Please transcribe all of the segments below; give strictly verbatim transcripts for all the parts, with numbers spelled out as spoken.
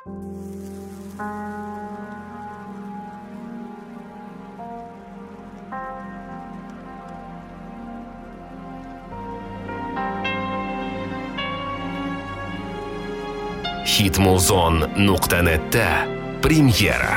hitmuzon nuqta netda premyera.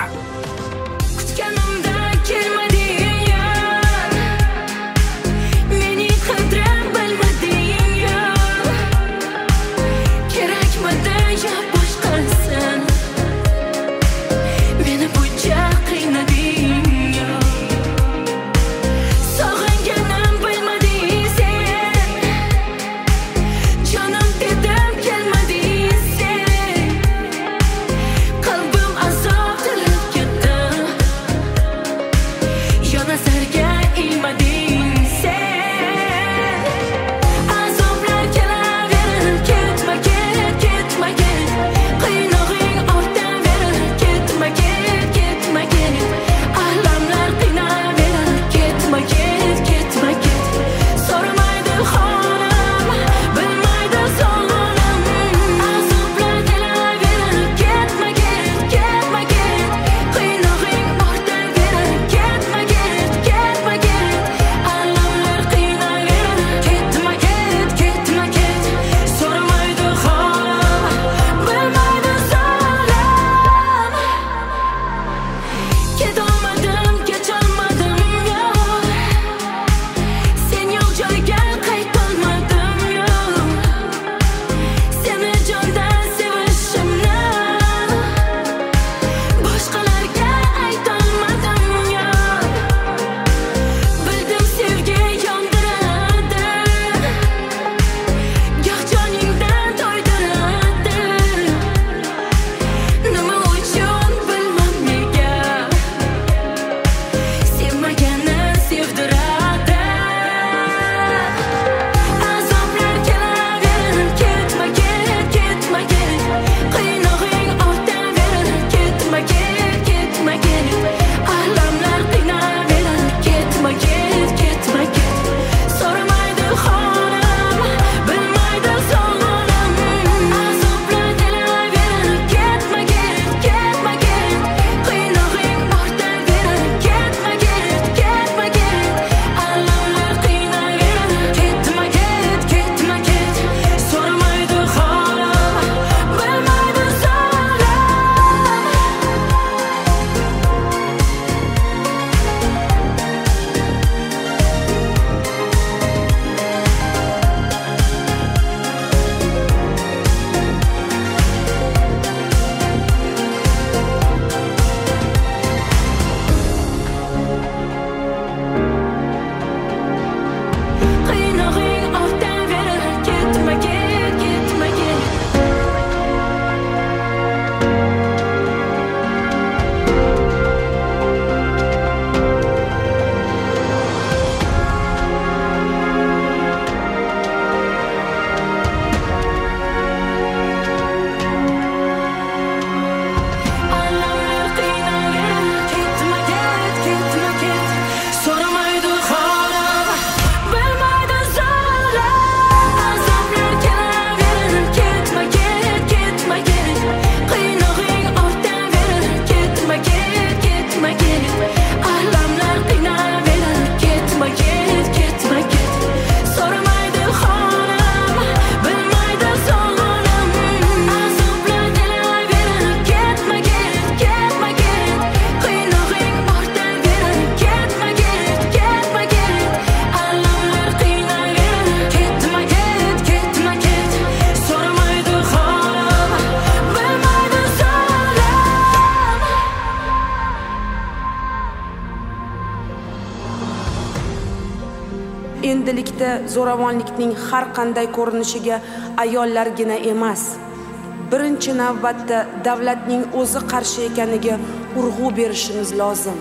Endilikda zo'ravonlikning har qanday ko'rinishiga ayollargina emas, birinchi navbatda davlatning o'zi qarshi ekaniga urg'u berishimiz lozim.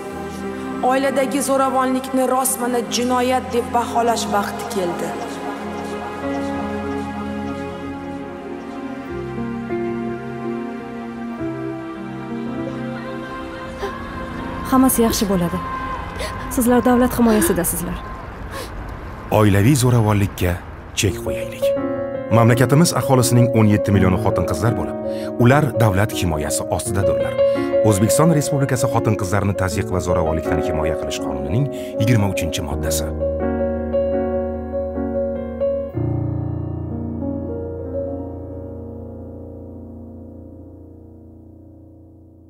Oiladagi zo'ravonlikni rostmana jinoyat deb baholash vaqti keldi. Hammasi yaxshi bo'ladi. Sizlar davlat himoyasidasizlar. Oilaviy zo'ravonlikka chek qo'yaylik. Mamlakatimiz aholisining o'n yetti millioni xotin-qizlar bo'lib, ular davlat himoyasi ostidadirlar. O'zbekiston Respublikasi Xotin-qizlarni tazyiq va zo'ravonlikdan himoya qilish qonunining yigirma uchinchi moddasi.